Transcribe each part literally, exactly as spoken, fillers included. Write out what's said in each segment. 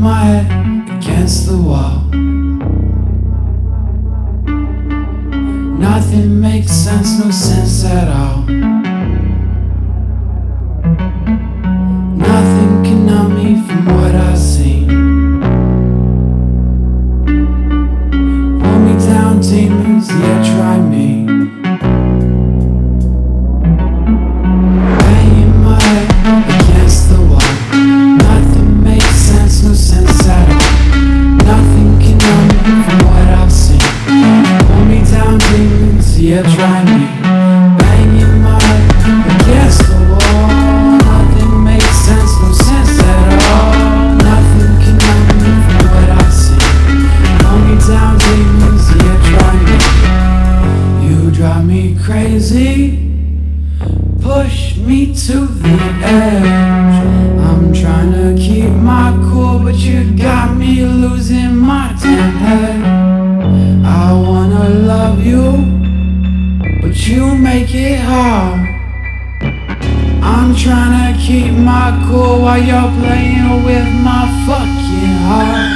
my head against the wall. Nothing makes sense, no sense at all. Nothing can numb me from what I've seen. Pull me down, demons, yeah, try me. Banging my head against the wall. Nothing makes sense, no sense at all. Nothing can numb me from what I've seen. Pull me down, demons, yeah, try me. Banging my head against the wall. Nothing makes sense, no sense at all. Nothing can numb me from what I've seen. Pull me down, demons, yeah, try me. You drive me crazy, push me to the edge. I'm trying to keep my cool, but you got me losing my damn head. I wanna love you, but you make it hard. I'm trying to keep my cool while you're playing with my fucking heart.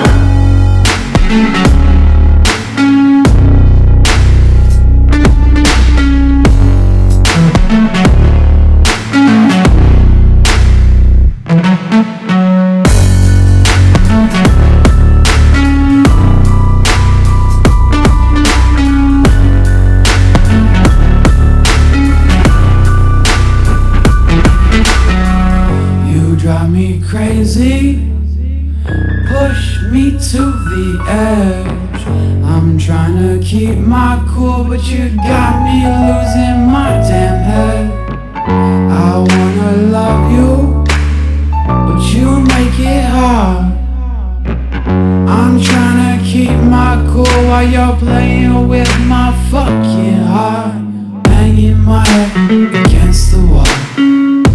Drive me crazy, push me to the edge. I'm trying to keep my cool, but you got me losing my damn head. I wanna love you, but you make it hard. I'm trying to keep my cool while you're playing with my fucking heart. Banging my head against the wall.